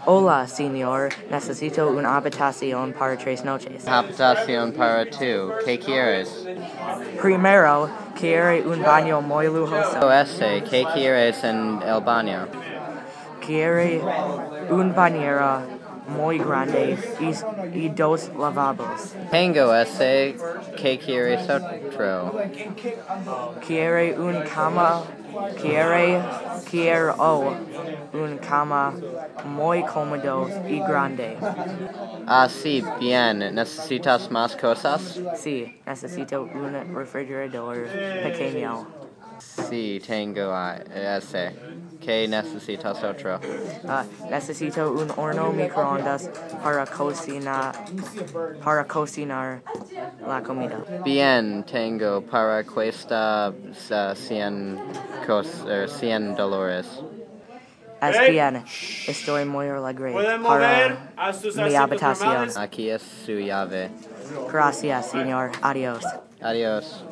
Hola, señor. Necesito una habitación para 3 noches. Habitación para tú. ¿Qué quieres? Primero, quiero un baño muy lujoso. ¿Qué quieres en el baño? Quiero una bañera muy grande y 2 lavabos. Tengo ese. ¿Qué quieres otro? Quiero una cama muy cómodo y grande. Sí, bien. ¿Necesitas más cosas? Sí, necesito un refrigerador pequeño. Sí, tengo ese. ¿Qué necesitas otro? Necesito un horno microondas para cocinar la comida. Bien, tengo para cuesta $100. Es bien, estoy muy alegre para mi habitación. Aquí es su llave. Gracias, señor. Adiós. Adiós.